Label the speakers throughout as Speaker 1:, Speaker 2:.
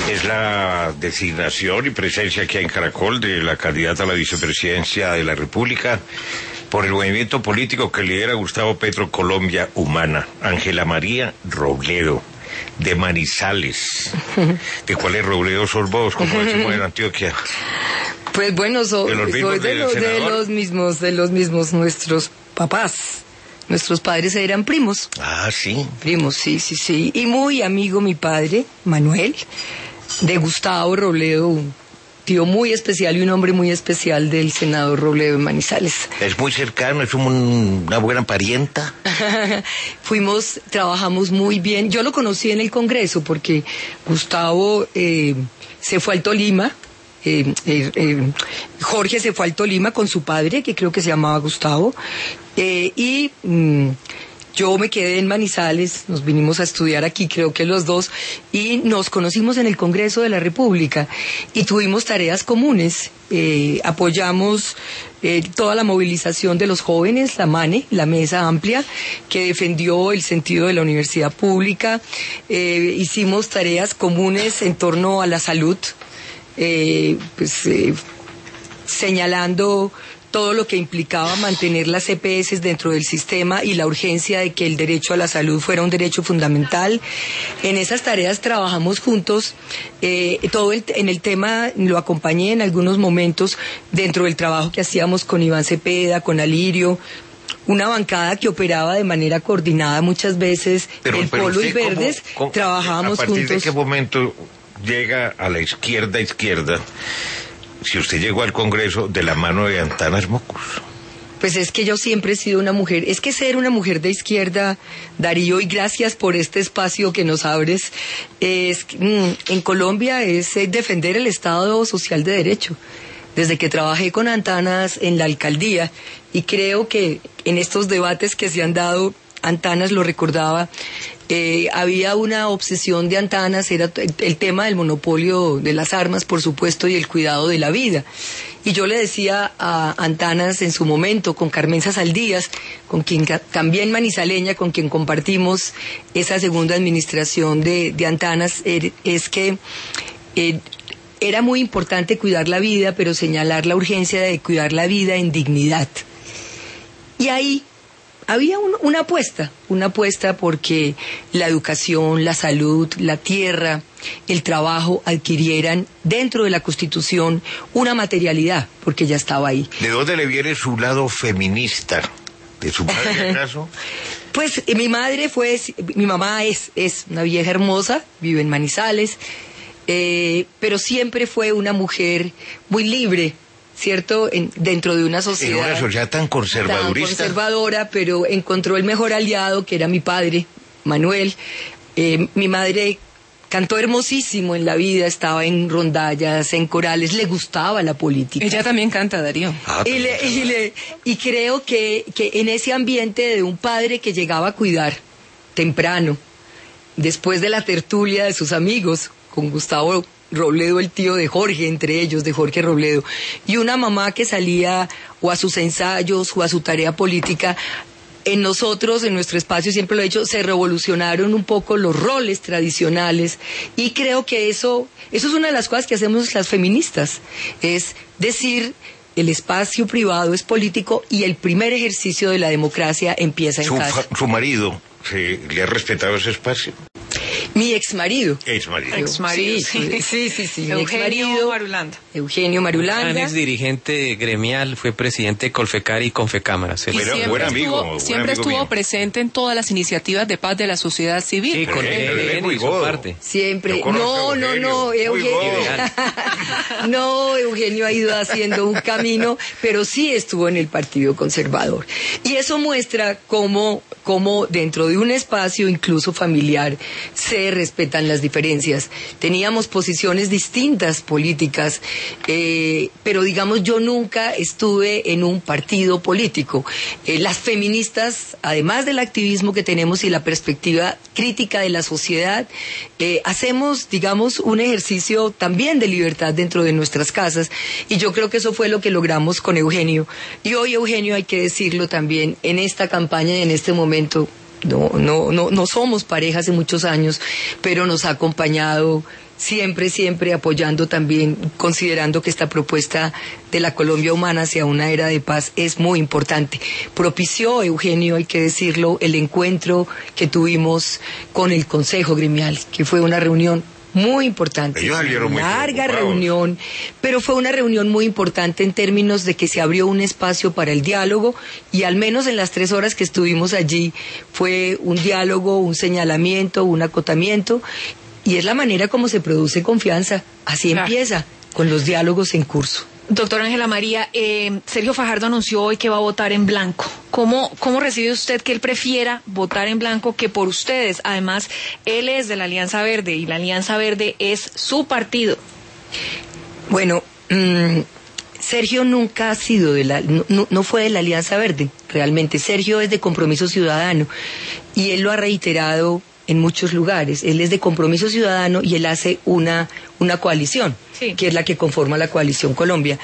Speaker 1: Es la designación y presencia aquí en Caracol de la candidata a la vicepresidencia de la República por el movimiento político que lidera Gustavo Petro Colombia Humana, Ángela María Robledo, de Manizales. ¿De cuáles Robledo sos vos, como decimos en Antioquia?
Speaker 2: Pues bueno, soy de los mismos nuestros papás. Nuestros padres eran primos.
Speaker 1: Ah, sí.
Speaker 2: Primos, sí. Y muy amigo mi padre, Manuel, de Gustavo Robledo, un tío muy especial y un hombre muy especial del senador Robledo en Manizales.
Speaker 1: Es muy cercano, es una buena parienta.
Speaker 2: Trabajamos muy bien. Yo lo conocí en el Congreso porque Gustavo se fue al Tolima. Jorge se fue al Tolima con su padre, que creo que se llamaba Gustavo, y yo me quedé en Manizales. Nos vinimos a estudiar aquí, creo que los dos, y nos conocimos en el Congreso de la República y tuvimos tareas comunes. Apoyamos toda la movilización de los jóvenes, la MANE, la Mesa Amplia, que defendió el sentido de la universidad pública. Hicimos tareas comunes en torno a la salud, señalando todo lo que implicaba mantener las EPS dentro del sistema y la urgencia de que el derecho a la salud fuera un derecho fundamental. En esas tareas trabajamos juntos, en el tema lo acompañé en algunos momentos dentro del trabajo que hacíamos con Iván Cepeda, con Alirio, una bancada que operaba de manera coordinada muchas veces, el Polo y Verdes, trabajábamos juntos.
Speaker 1: ¿A partir de qué momento llega a la izquierda, si usted llegó al Congreso de la mano de Antanas Mocus?
Speaker 2: Pues es que yo siempre he sido una mujer, es que ser una mujer de izquierda, Darío, y gracias por este espacio que nos abres, en Colombia es defender el Estado social de derecho. Desde que trabajé con Antanas en la alcaldía, y creo que en estos debates que se han dado, Antanas lo recordaba, había una obsesión de Antanas, era el tema del monopolio de las armas, por supuesto, y el cuidado de la vida. Y yo le decía a Antanas en su momento, con Carmenza Saldías, con quien también manizaleña, con quien compartimos esa segunda administración de Antanas, es que era muy importante cuidar la vida, pero señalar la urgencia de cuidar la vida en dignidad. Y ahí había una apuesta porque la educación, la salud, la tierra, el trabajo adquirieran dentro de la Constitución una materialidad, porque ya estaba ahí.
Speaker 1: ¿De dónde le viene su lado feminista? ¿De su madre, acaso?
Speaker 2: Pues mi mamá es una vieja hermosa, vive en Manizales, pero siempre fue una mujer muy libre, ¿cierto? Dentro de una sociedad...
Speaker 1: En una sociedad tan conservadorista.
Speaker 2: Tan conservadora, pero encontró el mejor aliado, que era mi padre, Manuel. Mi madre cantó hermosísimo en la vida, estaba en rondallas, en corales, le gustaba la política.
Speaker 3: Ella también canta, Darío.
Speaker 2: Y creo que en ese ambiente de un padre que llegaba a cuidar temprano, después de la tertulia de sus amigos, con Gustavo Robledo, el tío de Jorge, entre ellos, de Jorge Robledo, y una mamá que salía o a sus ensayos o a su tarea política. En nosotros, en nuestro espacio, siempre lo he dicho, se revolucionaron un poco los roles tradicionales, y creo que eso es una de las cosas que hacemos las feministas, es decir, el espacio privado es político y el primer ejercicio de la democracia empieza en casa.
Speaker 1: ¿Su marido le ha respetado ese espacio?
Speaker 2: Mi exmarido.
Speaker 3: Exmarido,
Speaker 2: sí.
Speaker 3: Eugenio Marulanda.
Speaker 4: Un ex dirigente gremial, fue presidente de Colfecar y Confecámara.
Speaker 3: Siempre estuvo presente en todas las iniciativas de paz de la sociedad civil.
Speaker 4: Sí, con él hizo parte.
Speaker 2: Siempre. No, Eugenio. No, Eugenio ha ido haciendo un camino, pero sí estuvo en el Partido Conservador. Y eso muestra cómo dentro de un espacio incluso familiar se respetan las diferencias. Teníamos posiciones distintas políticas, pero digamos yo nunca estuve en un partido político. Las feministas, además del activismo que tenemos y la perspectiva crítica de la sociedad, hacemos, digamos, un ejercicio también de libertad dentro de nuestras casas, y yo creo que eso fue lo que logramos con Eugenio. Y hoy Eugenio, hay que decirlo también, en esta campaña y en este momento, no somos pareja hace muchos años, pero nos ha acompañado siempre apoyando también, considerando que esta propuesta de la Colombia humana hacia una era de paz es muy importante. Propició, Eugenio, hay que decirlo, el encuentro que tuvimos con el Consejo Gremial, que fue una reunión muy importante, larga reunión, pero fue una reunión muy importante en términos de que se abrió un espacio para el diálogo, y al menos en las 3 horas que estuvimos allí fue un diálogo, un señalamiento, un acotamiento, y es la manera como se produce confianza. Así empieza, con los diálogos en curso.
Speaker 5: Doctora Ángela María, Sergio Fajardo anunció hoy que va a votar en blanco. ¿Cómo recibe usted que él prefiera votar en blanco que por ustedes? Además, él es de la Alianza Verde y la Alianza Verde es su partido.
Speaker 2: Bueno, Sergio nunca ha sido no fue de la Alianza Verde, realmente. Sergio es de Compromiso Ciudadano y él lo ha reiterado en muchos lugares. Él es de Compromiso Ciudadano y él hace una coalición, sí, que es la que conforma la Coalición Colombia.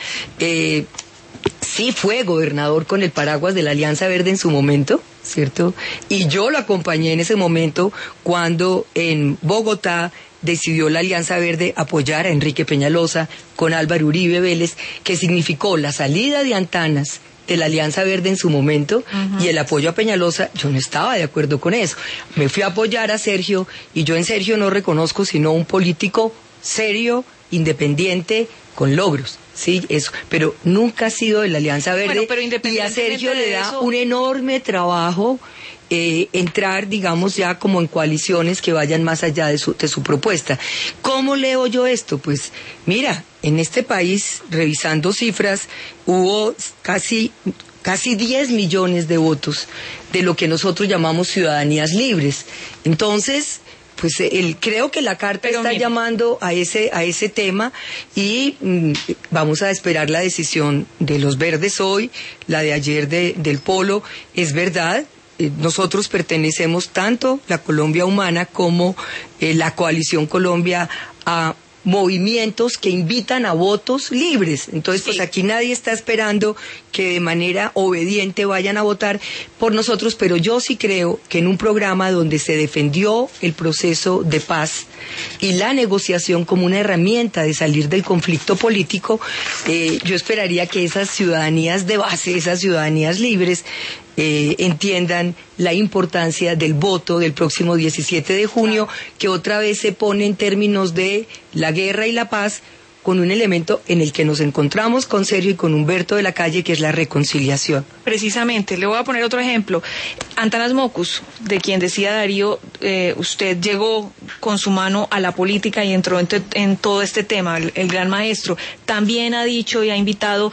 Speaker 2: Sí fue gobernador con el paraguas de la Alianza Verde en su momento, ¿cierto? Y yo lo acompañé en ese momento cuando en Bogotá decidió la Alianza Verde apoyar a Enrique Peñalosa con Álvaro Uribe Vélez, que significó la salida de Antanas de la Alianza Verde en su momento, y el apoyo a Peñalosa. Yo no estaba de acuerdo con eso. Me fui a apoyar a Sergio, y yo en Sergio no reconozco sino un político serio, independiente, con logros, sí, eso, pero nunca ha sido de la Alianza Verde.
Speaker 5: Bueno,
Speaker 2: y a Sergio le da un enorme trabajo entrar, digamos, ya como en coaliciones que vayan más allá de su propuesta. ¿Cómo leo yo esto? Pues mira, en este país, revisando cifras, hubo casi 10 millones de votos de lo que nosotros llamamos ciudadanías libres. Entonces, pues creo que la carta está llamando a ese tema, y vamos a esperar la decisión de los verdes hoy, la de ayer del Polo. Es verdad, nosotros pertenecemos tanto la Colombia Humana como la Coalición Colombia a movimientos que invitan a votos libres. Entonces, pues aquí nadie está esperando que de manera obediente vayan a votar por nosotros, pero yo sí creo que en un programa donde se defendió el proceso de paz y la negociación como una herramienta de salir del conflicto político, yo esperaría que esas ciudadanías de base, esas ciudadanías libres, entiendan la importancia del voto del próximo 17 de junio, que otra vez se pone en términos de la guerra y la paz, con un elemento en el que nos encontramos con Sergio y con Humberto de la Calle, que es la reconciliación.
Speaker 5: Precisamente, le voy a poner otro ejemplo. Antanas Mocus, de quien decía Darío, usted llegó con su mano a la política y entró en todo este tema, el gran maestro, también ha dicho y ha invitado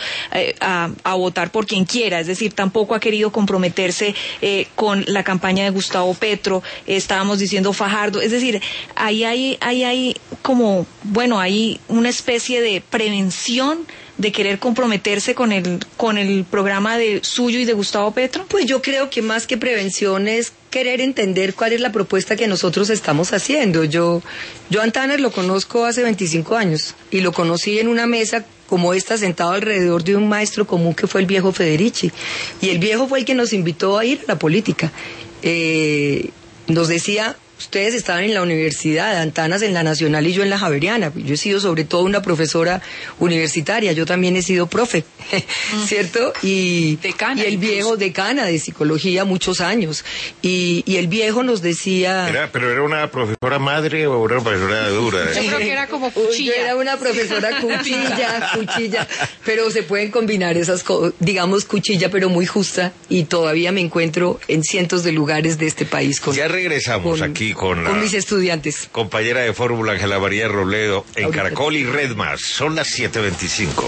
Speaker 5: a votar por quien quiera, es decir, tampoco ha querido comprometerse con la campaña de Gustavo Petro. Estábamos diciendo Fajardo, es decir, ahí hay como, bueno, hay una especie de prevención de querer comprometerse con el programa de suyo y de Gustavo Petro.
Speaker 2: Pues yo creo que más que prevención es querer entender cuál es la propuesta que nosotros estamos haciendo. Yo a Antanas lo conozco hace 25 años y lo conocí en una mesa como esta, sentado alrededor de un maestro común que fue el viejo Federici, y el viejo fue el que nos invitó a ir a la política. Nos decía: ustedes estaban en la universidad, Antanas en la Nacional y yo en la Javeriana. Yo he sido sobre todo una profesora universitaria, yo también he sido profe, ¿cierto? Y el viejo, decana de psicología muchos años, y el viejo nos decía...
Speaker 1: ¿Pero era una profesora madre o una profesora dura?
Speaker 5: Yo creo que era como cuchilla.
Speaker 2: Yo era una profesora cuchilla, pero se pueden combinar esas cosas, digamos cuchilla pero muy justa, y todavía me encuentro en cientos de lugares de este país con...
Speaker 1: Ya regresamos aquí con
Speaker 2: mis estudiantes.
Speaker 1: Compañera de fórmula Ángela María Robledo en Caracol y Red Más. Son las 7:25.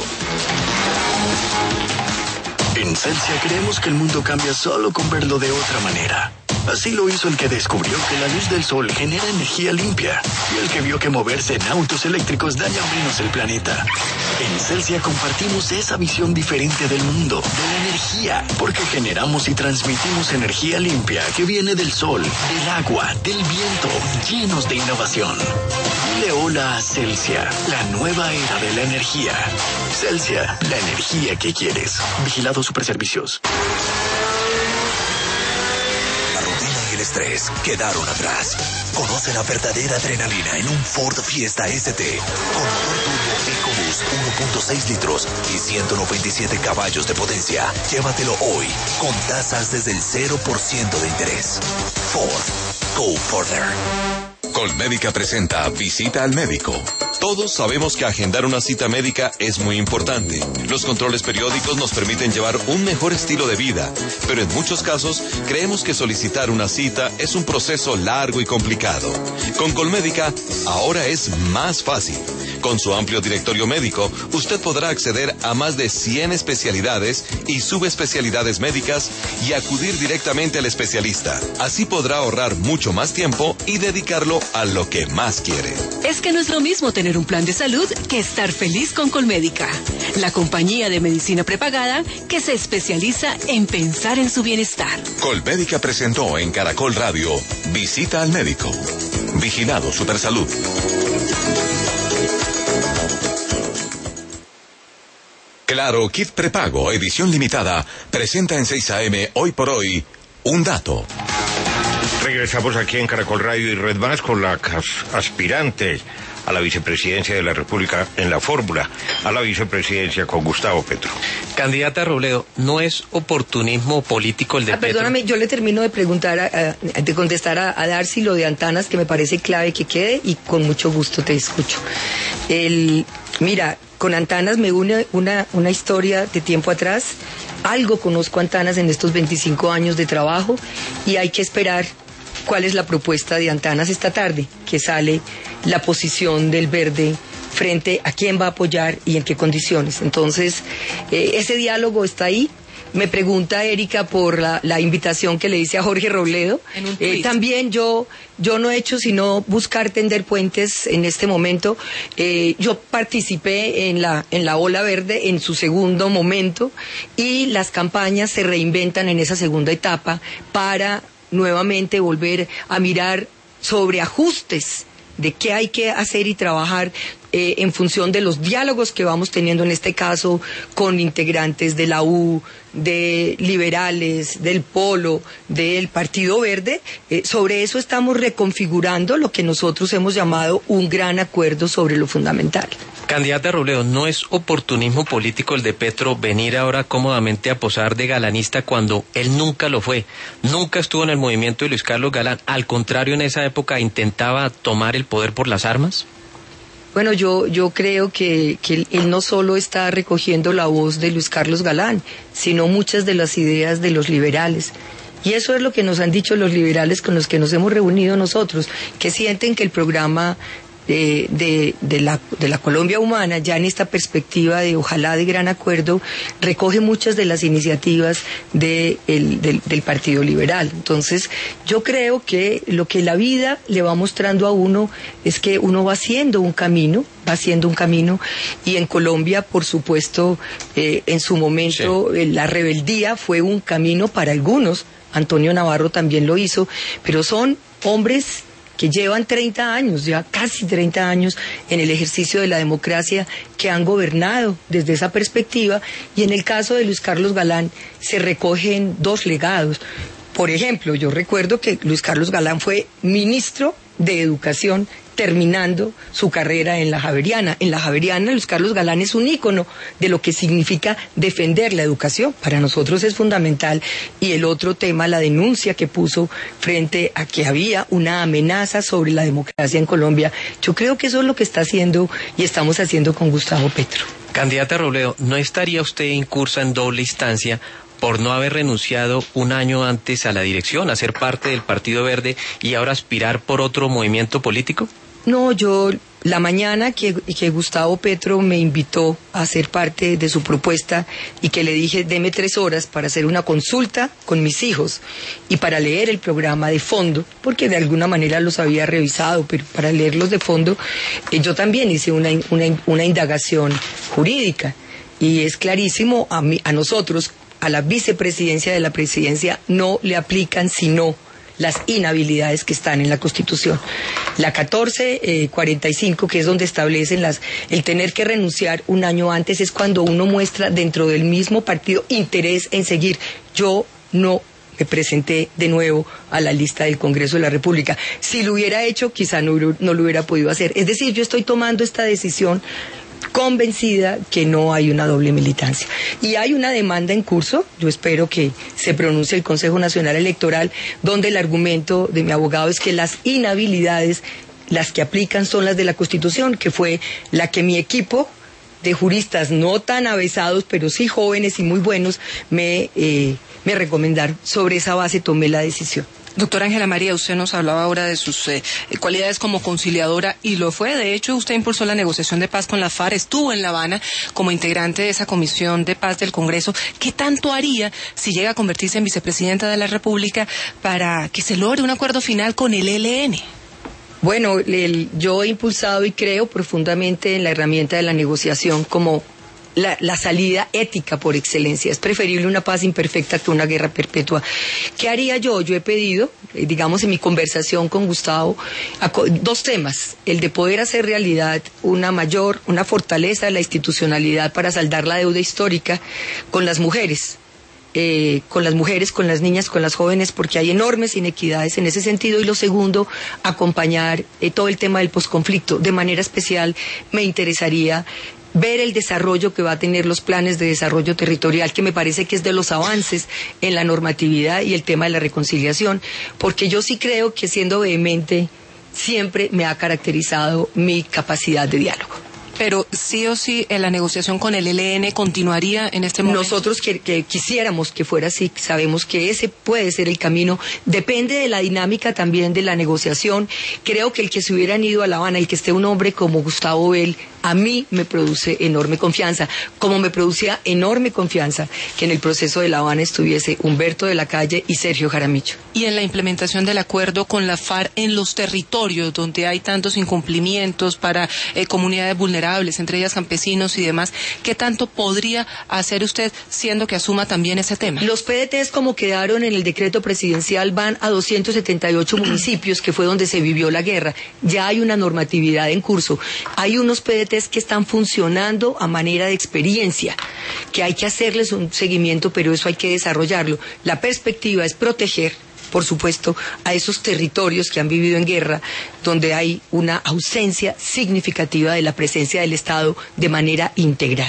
Speaker 6: En Celsia creemos que el mundo cambia solo con verlo de otra manera. Así lo hizo el que descubrió que la luz del sol genera energía limpia, y el que vio que moverse en autos eléctricos daña menos el planeta. En Celsia compartimos esa visión diferente del mundo, de la energía, porque generamos y transmitimos energía limpia que viene del sol, del agua, del viento, llenos de innovación. Dile hola a Celsia, la nueva era de la energía. Celsia, la energía que quieres. Vigilado Superservicios.
Speaker 7: estrés quedaron atrás. Conoce la verdadera adrenalina en un Ford Fiesta ST con motor turbo EcoBoost 1.6 litros y 197 caballos de potencia. Llévatelo hoy con tasas desde el 0% de interés. Ford, go further.
Speaker 8: Colmédica presenta Visita al Médico. Todos sabemos que agendar una cita médica es muy importante. Los controles periódicos nos permiten llevar un mejor estilo de vida, pero en muchos casos creemos que solicitar una cita es un proceso largo y complicado. Con Colmédica ahora es más fácil. Con su amplio directorio médico, usted podrá acceder a más de 100 especialidades y subespecialidades médicas y acudir directamente al especialista. Así podrá ahorrar mucho más tiempo y dedicarlo a lo que más quiere.
Speaker 9: Es que no es lo mismo tener un plan de salud que estar feliz con Colmédica, la compañía de medicina prepagada que se especializa en pensar en su bienestar.
Speaker 8: Colmédica presentó en Caracol Radio Visita al Médico. Vigilado Supersalud. Claro, Kit Prepago, edición limitada, presenta en 6 AM, hoy por hoy, un dato.
Speaker 1: Regresamos aquí en Caracol Radio y Red Más con la aspirante a la vicepresidencia de la República en la fórmula a la vicepresidencia con Gustavo Petro.
Speaker 4: Candidata Robledo, ¿no es oportunismo político el de Petro?
Speaker 2: Perdóname, yo le termino de preguntar, de contestar a Darcy lo de Antanas, que me parece clave que quede, y con mucho gusto te escucho. Mira, con Antanas me une una historia de tiempo atrás. Algo conozco a Antanas en estos 25 años de trabajo y hay que esperar cuál es la propuesta de Antanas esta tarde, que sale la posición del Verde frente a quién va a apoyar y en qué condiciones. Entonces, ese diálogo está ahí. Me pregunta Erika por la invitación que le hice a Jorge Robledo. También yo no he hecho sino buscar tender puentes en este momento. Yo participé en la Ola Verde en su segundo momento y las campañas se reinventan en esa segunda etapa para nuevamente volver a mirar sobre ajustes de qué hay que hacer y trabajar en función de los diálogos que vamos teniendo en este caso con integrantes de la U, de liberales, del Polo, del Partido Verde. Sobre eso estamos reconfigurando lo que nosotros hemos llamado un gran acuerdo sobre lo fundamental.
Speaker 4: Candidata Robledo, ¿no es oportunismo político el de Petro venir ahora cómodamente a posar de galanista cuando él nunca lo fue? Nunca estuvo en el movimiento de Luis Carlos Galán. Al contrario, en esa época intentaba tomar el poder por las armas.
Speaker 2: Bueno, yo creo que él no solo está recogiendo la voz de Luis Carlos Galán, sino muchas de las ideas de los liberales. Y eso es lo que nos han dicho los liberales con los que nos hemos reunido nosotros, que sienten que el programa de la Colombia Humana, ya en esta perspectiva de ojalá de gran acuerdo, recoge muchas de las iniciativas del Partido Liberal. Entonces, yo creo que lo que la vida le va mostrando a uno es que uno va haciendo un camino, y en Colombia, por supuesto, en su momento, sí, la rebeldía fue un camino para algunos. Antonio Navarro también lo hizo, pero son hombres que llevan 30 años, ya casi 30 años en el ejercicio de la democracia, que han gobernado desde esa perspectiva, y en el caso de Luis Carlos Galán se recogen dos legados. Por ejemplo, yo recuerdo que Luis Carlos Galán fue ministro de Educación terminando su carrera en la Javeriana. En la Javeriana, Luis Carlos Galán es un ícono de lo que significa defender la educación. Para nosotros es fundamental. Y el otro tema, la denuncia que puso frente a que había una amenaza sobre la democracia en Colombia. Yo creo que eso es lo que está haciendo y estamos haciendo con Gustavo Petro.
Speaker 4: Candidata Robledo, ¿no estaría usted incursa en doble instancia por no haber renunciado un año antes a la dirección, a ser parte del Partido Verde y ahora aspirar por otro movimiento político?
Speaker 2: No, la mañana que Gustavo Petro me invitó a ser parte de su propuesta y que le dije, deme 3 horas para hacer una consulta con mis hijos y para leer el programa de fondo, porque de alguna manera los había revisado, pero para leerlos de fondo, yo también hice una indagación jurídica. Y es clarísimo, a nosotros, a la vicepresidencia de la presidencia, no le aplican sino las inhabilidades que están en la Constitución. La 1445, que es donde establecen el tener que renunciar un año antes, es cuando uno muestra dentro del mismo partido interés en seguir. Yo no me presenté de nuevo a la lista del Congreso de la República. Si lo hubiera hecho, quizá no lo hubiera podido hacer. Es decir, yo estoy tomando esta decisión convencida que no hay una doble militancia. Y hay una demanda en curso, yo espero que se pronuncie el Consejo Nacional Electoral, donde el argumento de mi abogado es que las inhabilidades, las que aplican son las de la Constitución, que fue la que mi equipo de juristas no tan avesados, pero sí jóvenes y muy buenos, me recomendaron. Sobre esa base tomé la decisión.
Speaker 3: Doctora Ángela María, usted nos hablaba ahora de sus cualidades como conciliadora, y lo fue. De hecho, usted impulsó la negociación de paz con la FARC, estuvo en La Habana como integrante de esa comisión de paz del Congreso. ¿Qué tanto haría si llega a convertirse en vicepresidenta de la República para que se logre un acuerdo final con el ELN?
Speaker 2: Bueno, yo he impulsado y creo profundamente en la herramienta de la negociación como la salida ética por excelencia. Es preferible una paz imperfecta que una guerra perpetua. ¿Qué haría yo? Yo he pedido, digamos, en mi conversación con Gustavo, dos temas: el de poder hacer realidad una fortaleza de la institucionalidad para saldar la deuda histórica con las mujeres, con las niñas, con las jóvenes, porque hay enormes inequidades en ese sentido. Y lo segundo, acompañar todo el tema del posconflicto. De manera especial me interesaría ver el desarrollo que va a tener los planes de desarrollo territorial, que me parece que es de los avances en la normatividad, y el tema de la reconciliación, porque yo sí creo que, siendo vehemente, siempre me ha caracterizado mi capacidad de diálogo.
Speaker 3: Pero sí o sí, la negociación con el ELN continuaría en este momento.
Speaker 2: Nosotros que quisiéramos que fuera así, sabemos que ese puede ser el camino. Depende de la dinámica también de la negociación. Creo que el que se hubieran ido a La Habana, el que esté un hombre como Gustavo Bell, a mí me produce enorme confianza, como me producía enorme confianza que en el proceso de La Habana estuviese Humberto de la Calle y Sergio Jaramillo.
Speaker 3: Y en la implementación del acuerdo con la FARC en los territorios donde hay tantos incumplimientos para comunidades vulnerables, entre ellas campesinos y demás, ¿qué tanto podría hacer usted, siendo que asuma también ese tema?
Speaker 2: Los PDTs, como quedaron en el decreto presidencial, van a 278 municipios, que fue donde se vivió la guerra. Ya hay una normatividad en curso. Hay unos PDTs que están funcionando a manera de experiencia, que hay que hacerles un seguimiento, pero eso hay que desarrollarlo. La perspectiva es proteger, por supuesto, a esos territorios que han vivido en guerra, donde hay una ausencia significativa de la presencia del Estado de manera integral.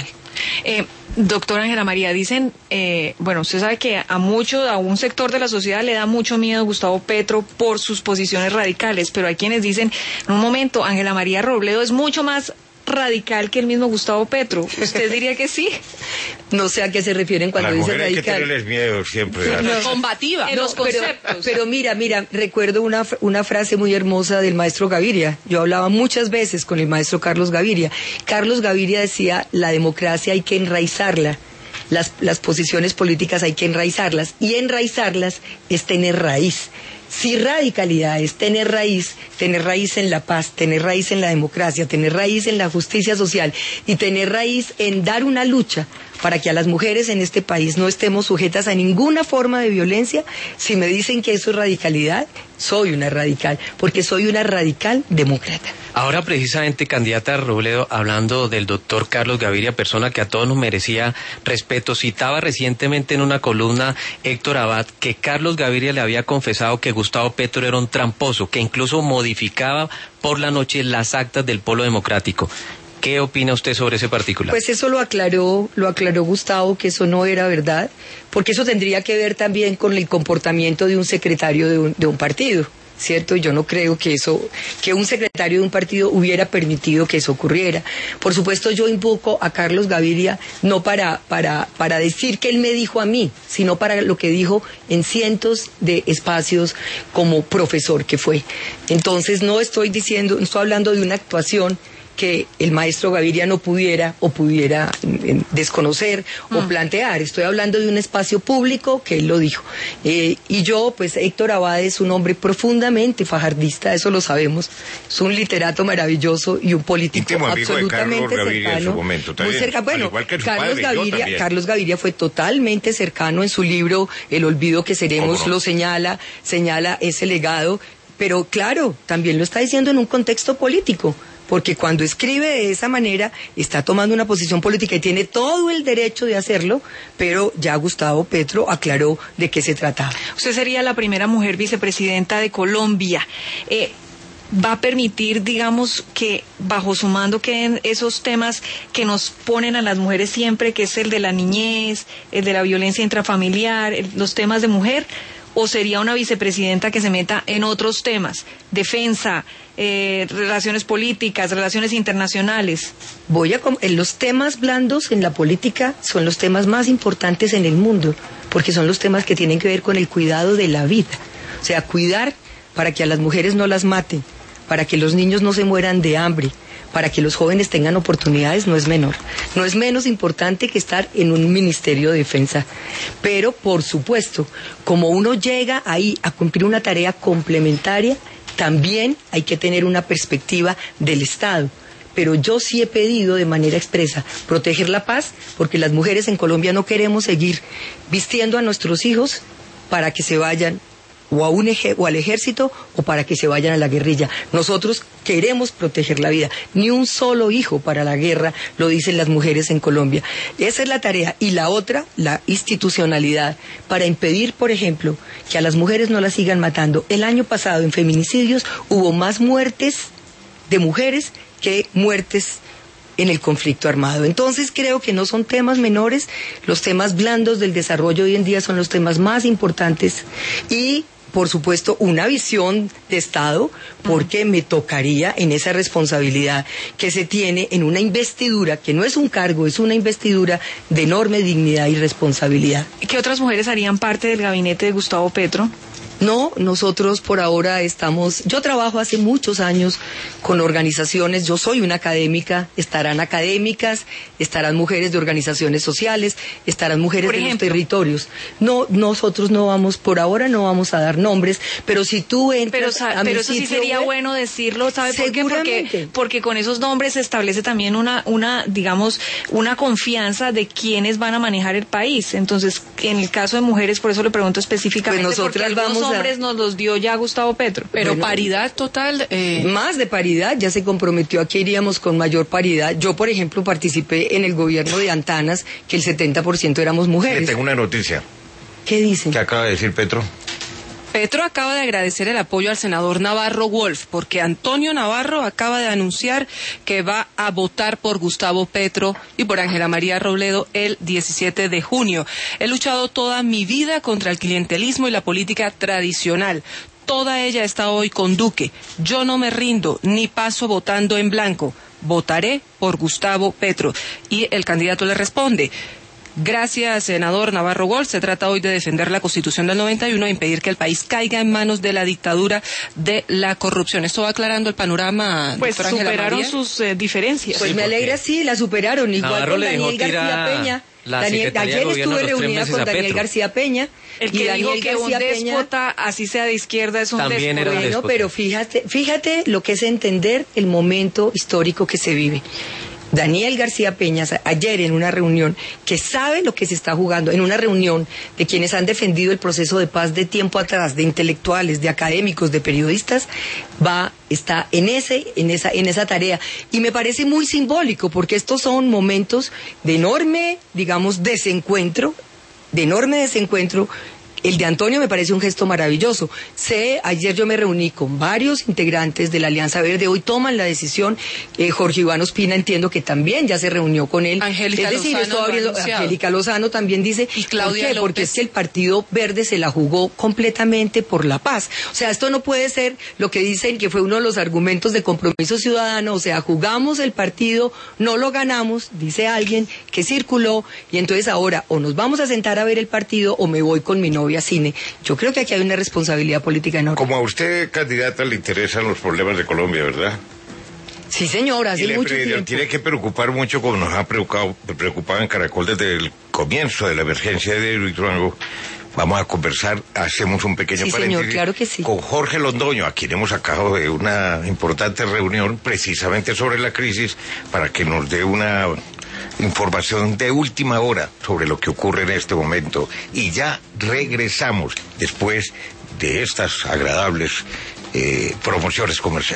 Speaker 5: Doctora Ángela María, dicen, usted sabe que a un sector de la sociedad le da mucho miedo Gustavo Petro por sus posiciones radicales, pero hay quienes dicen, en un momento, Ángela María Robledo es mucho más radical que el mismo Gustavo Petro. ¿Usted diría que sí?
Speaker 2: No sé a qué se refieren cuando dice radical.
Speaker 1: Hay que tenerles miedo siempre.
Speaker 3: Combativa.
Speaker 5: En los conceptos.
Speaker 2: Pero mira, recuerdo una frase muy hermosa del maestro Gaviria. Yo hablaba muchas veces con el maestro Carlos Gaviria. Carlos Gaviria decía, la democracia hay que enraizarla. Las posiciones políticas hay que enraizarlas. Y enraizarlas es tener raíz. Si radicalidad es tener raíz en la paz, tener raíz en la democracia, tener raíz en la justicia social y tener raíz en dar una lucha para que a las mujeres en este país no estemos sujetas a ninguna forma de violencia, si me dicen que eso es radicalidad, soy una radical, porque soy una radical demócrata.
Speaker 4: Ahora, precisamente, candidata Robledo, hablando del doctor Carlos Gaviria, persona que a todos nos merecía respeto, citaba recientemente en una columna Héctor Abad que Carlos Gaviria le había confesado que Gustavo Petro era un tramposo, que incluso modificaba por la noche las actas del Polo Democrático. ¿Qué opina usted sobre ese particular?
Speaker 2: Pues eso lo aclaró Gustavo, que eso no era verdad, porque eso tendría que ver también con el comportamiento de un secretario de un partido, ¿cierto? Yo no creo que un secretario de un partido hubiera permitido que eso ocurriera. Por supuesto, yo invoco a Carlos Gaviria no para decir que él me dijo a mí, sino para lo que dijo en cientos de espacios como profesor que fue. Entonces no estoy hablando de una actuación que el maestro Gaviria no pudiera desconocer o plantear. Estoy hablando de un espacio público que él lo dijo. Y yo, pues Héctor Abad es un hombre profundamente fajardista, eso lo sabemos. Es un literato maravilloso y un político absolutamente cercano. Muy cercano. Bueno, Carlos Gaviria fue totalmente cercano. En su libro El olvido que seremos lo señala ese legado. Pero claro, también lo está diciendo en un contexto político. porque cuando escribe de esa manera está tomando una posición política y tiene todo el derecho de hacerlo, pero ya Gustavo Petro aclaró de qué se trataba.
Speaker 5: Usted sería la primera mujer vicepresidenta de Colombia. ¿Va a permitir, digamos, que bajo su mando queden esos temas que nos ponen a las mujeres siempre, que es el de la niñez, el de la violencia intrafamiliar, los temas de mujer? ¿O sería una vicepresidenta que se meta en otros temas? Defensa, relaciones políticas, relaciones internacionales.
Speaker 2: Los temas blandos en la política son los temas más importantes en el mundo, porque son los temas que tienen que ver con el cuidado de la vida. O sea, cuidar para que a las mujeres no las maten, para que los niños no se mueran de hambre, para que los jóvenes tengan oportunidades, no es menor. No es menos importante que estar en un Ministerio de Defensa. Pero, por supuesto, como uno llega ahí a cumplir una tarea complementaria, también hay que tener una perspectiva del Estado. Pero yo sí he pedido de manera expresa proteger la paz, porque las mujeres en Colombia no queremos seguir vistiendo a nuestros hijos para que se vayan o al ejército o para que se vayan a la guerrilla. Nosotros queremos proteger la vida. Ni un solo hijo para la guerra, lo dicen las mujeres en Colombia. Esa es la tarea. Y la otra, la institucionalidad, para impedir, por ejemplo, que a las mujeres no las sigan matando. El año pasado en feminicidios hubo más muertes de mujeres que muertes en el conflicto armado. Entonces creo que no son temas menores, los temas blandos del desarrollo hoy en día son los temas más importantes y, por supuesto, una visión de Estado, porque me tocaría en esa responsabilidad que se tiene en una investidura, que no es un cargo, es una investidura de enorme dignidad y responsabilidad.
Speaker 5: ¿Qué otras mujeres harían parte del gabinete de Gustavo Petro?
Speaker 2: No, nosotros por ahora yo trabajo hace muchos años con organizaciones, yo soy una académica, estarán académicas, estarán mujeres de organizaciones sociales, estarán mujeres de los territorios. No, nosotros no vamos, por ahora no vamos a dar nombres, pero si tú entras
Speaker 5: pero eso sí sería bueno decirlo, ¿sabe por qué? Porque con esos nombres se establece también una confianza de quiénes van a manejar el país. Entonces, en el caso de mujeres, por eso le pregunto específicamente,
Speaker 2: pues nosotras vamos
Speaker 5: hombres nos los dio ya Gustavo Petro.
Speaker 3: Pero bueno, paridad total.
Speaker 2: Más de paridad, ya se comprometió a que iríamos con mayor paridad. Yo, por ejemplo, participé en el gobierno de Antanas, que el 70% éramos mujeres.
Speaker 1: Tengo una noticia.
Speaker 2: ¿Qué dicen?
Speaker 1: ¿Qué acaba de decir Petro?
Speaker 3: Petro acaba de agradecer el apoyo al senador Navarro Wolf, porque Antonio Navarro acaba de anunciar que va a votar por Gustavo Petro y por Ángela María Robledo el 17 de junio. He luchado toda mi vida contra el clientelismo y la política tradicional. Toda ella está hoy con Duque. Yo no me rindo ni paso votando en blanco. Votaré por Gustavo Petro. Y el candidato le responde: gracias, senador Navarro Wolf. Se trata hoy de defender la Constitución del 91 e impedir que el país caiga en manos de la dictadura de la corrupción. ¿Esto va aclarando el panorama,
Speaker 5: pues
Speaker 3: doctora Ángela
Speaker 5: superaron
Speaker 3: María?
Speaker 5: sus diferencias.
Speaker 2: Pues me alegra, sí, la superaron. Igual
Speaker 4: Navarro
Speaker 2: con
Speaker 4: le dejó
Speaker 2: Daniel García Peña.
Speaker 4: Ayer
Speaker 2: estuve reunida con Daniel García Peña.
Speaker 5: El que dijo que un déspota, así sea de izquierda, es un déspota.
Speaker 2: Bueno, pero fíjate lo que es entender el momento histórico que se vive. Daniel García Peña, ayer en una reunión, que sabe lo que se está jugando, en una reunión de quienes han defendido el proceso de paz de tiempo atrás, de intelectuales, de académicos, de periodistas, está en esa tarea. Y me parece muy simbólico, porque estos son momentos de enorme, digamos, desencuentro. El de Antonio me parece un gesto maravilloso. Ayer yo me reuní con varios integrantes de la Alianza Verde, hoy toman la decisión. Jorge Iván Ospina entiendo que también ya se reunió con él.
Speaker 3: Angélica
Speaker 2: Lozano también dice,
Speaker 3: y Claudia
Speaker 2: ¿por qué?
Speaker 3: López.
Speaker 2: Porque es que el Partido Verde se la jugó completamente por la paz. O sea, esto no puede ser lo que dicen que fue uno de los argumentos de Compromiso Ciudadano, o sea, jugamos el partido, no lo ganamos, dice alguien que circuló, y entonces ahora o nos vamos a sentar a ver el partido o me voy con mi novia a cine. Yo creo que aquí hay una responsabilidad política enorme.
Speaker 1: Como a usted, candidata, le interesan los problemas de Colombia, ¿verdad?
Speaker 2: Sí, señora, hace mucho tiempo.
Speaker 1: Tiene que preocupar mucho, como nos ha preocupado en Caracol desde el comienzo de la emergencia de Hidroituango. Vamos a conversar, hacemos un pequeño paréntesis.
Speaker 2: Señor, claro que sí.
Speaker 1: Con Jorge Londoño, a quien hemos sacado de una importante reunión precisamente sobre la crisis, para que nos dé una información de última hora sobre lo que ocurre en este momento. Y ya regresamos después de estas agradables promociones comerciales.